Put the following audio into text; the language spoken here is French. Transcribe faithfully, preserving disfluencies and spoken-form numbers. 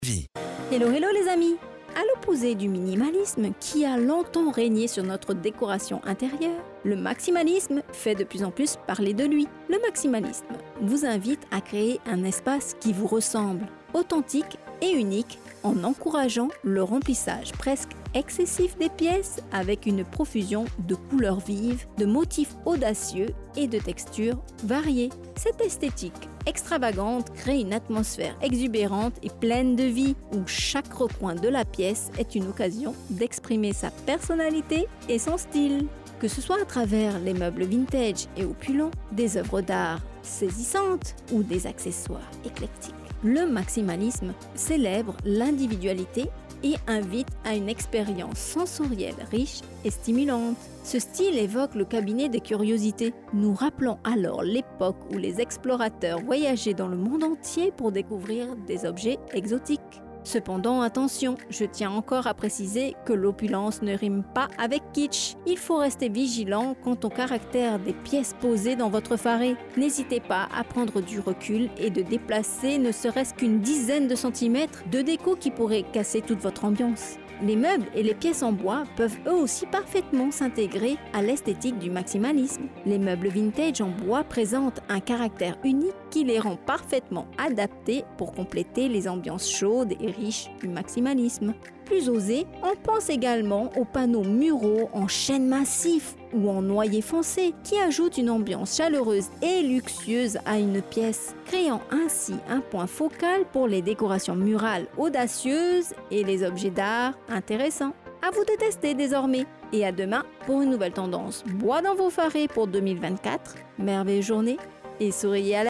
Vie. Hello hello les amis. À l'opposé du minimalisme qui a longtemps régné sur notre décoration intérieure, le maximalisme fait de plus en plus parler de lui. Le maximalisme vous invite à créer un espace qui vous ressemble, authentique et unique, en encourageant le remplissage presque excessif des pièces avec une profusion de couleurs vives, de motifs audacieux et de textures variées. Cette esthétique extravagante crée une atmosphère exubérante et pleine de vie où chaque recoin de la pièce est une occasion d'exprimer sa personnalité et son style. Que ce soit à travers les meubles vintage et opulents, des œuvres d'art saisissantes ou des accessoires éclectiques. Le maximalisme célèbre l'individualité et invite à une expérience sensorielle riche et stimulante. Ce style évoque le cabinet des curiosités, nous rappelant alors l'époque où les explorateurs voyageaient dans le monde entier pour découvrir des objets exotiques. Cependant, attention, je tiens encore à préciser que l'opulence ne rime pas avec kitsch. Il faut rester vigilant quant au caractère des pièces posées dans votre faré. N'hésitez pas à prendre du recul et de déplacer ne serait-ce qu'une dizaine de centimètres de déco qui pourrait casser toute votre ambiance. Les meubles et les pièces en bois peuvent eux aussi parfaitement s'intégrer à l'esthétique du maximalisme. Les meubles vintage en bois présentent un caractère unique qui les rend parfaitement adaptés pour compléter les ambiances chaudes et riches du maximalisme. Plus osé, on pense également aux panneaux muraux en chêne massif ou en noyer foncé qui ajoutent une ambiance chaleureuse et luxueuse à une pièce, créant ainsi un point focal pour les décorations murales audacieuses et les objets d'art intéressants. À vous de tester désormais et à demain pour une nouvelle tendance bois dans vos farés pour deux mille vingt-quatre. Merveilleuse journée et souriez à la